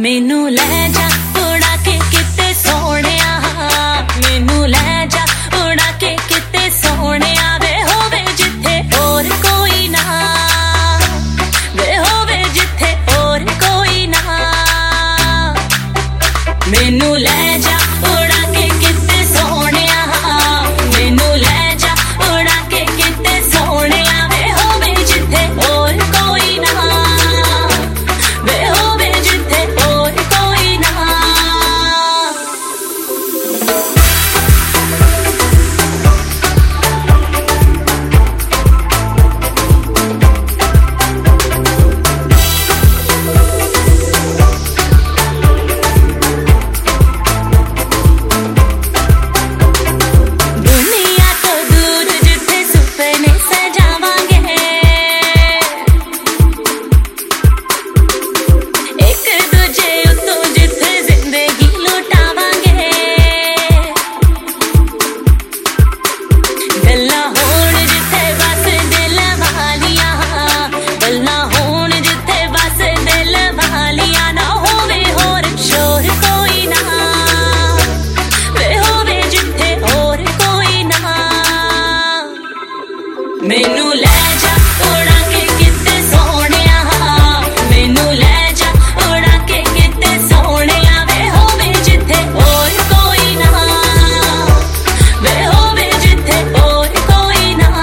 मैनू ले जा उड़ा के किते सोहणिया, मैनू ले जा उड़ा के किते सोहणिया, वे होवे जिथे होर कोई ना, वे होवे जिथे होर कोई ना। मैनू ले जा उड़ा के किते सोहणिया, मैनू ले जा उड़ा के किते सोहणिया, वे होवे जिथे होर कोई ना, वे होवे जिथे होर कोई ना। दुनिया तो दूर जिथे सुपने सजावांगे, एक दूजे उतो जिथे जिंदगी लुटावांगे। गल्लां होण जिथे बस दिल वालियां, गल्लां होण जिथे बस दिल वालियां, ना होवे होर शोर कोई ना, वे होवे जिथे होर कोई ना। मैनू ले जा उड़ा के किते सोहणिया, मैनू ले जा उड़ा के किते सोहणिया, वे होवे जिथे होर कोई ना, वे होवे जिथे होर कोई ना।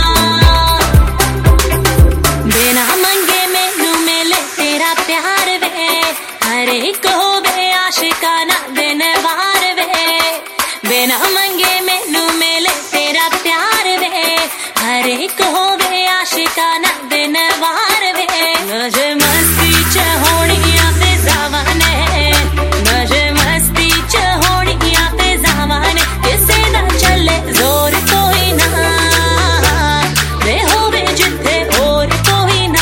बिना मंगे मैनू मिले तेरा प्यार वे, हर एक होवे आशिकाना दिन वार वे। बिना मंगे मैनू मिले तेरा प्यार वे, हर एक होवे आशिकाना दिन वार वे। नशे मस्ती च होणिया ते जावाने, नशे मस्ती च होणिया ते जावाने, किसे दा चले जोर कोई ना, वे होवे जिथे होर कोई ना।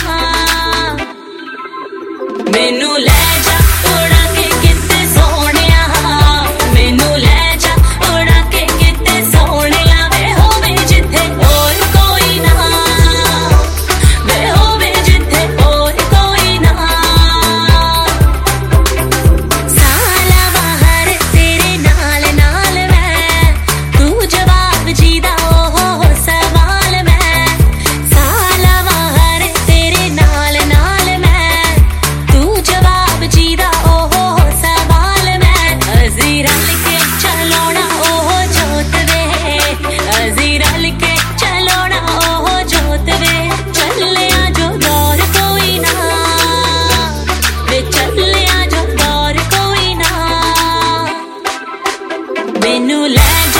मैनू ले जा उड़ा के किते सोहणिया, मैनू ले जा उड़ा के किते सोहणिया, वे होवे जिथे होर कोई ना, वे होवे जिथे होर कोई ना। साला बाहर तेरे नाल नाल मैं, तू जवाब जीदा ओहो सवाल मैं। साला बाहर तेरे नाल नाल मैं, तू जवाब जीदा ओहो सवाल मैं। असी रल के चलोना ओहो जोत वे, असी रल के चलोना ओहो जोत वे। चलिया जो दौर कोई ना, वे चलिया जो दौर कोई ना। मैनू ले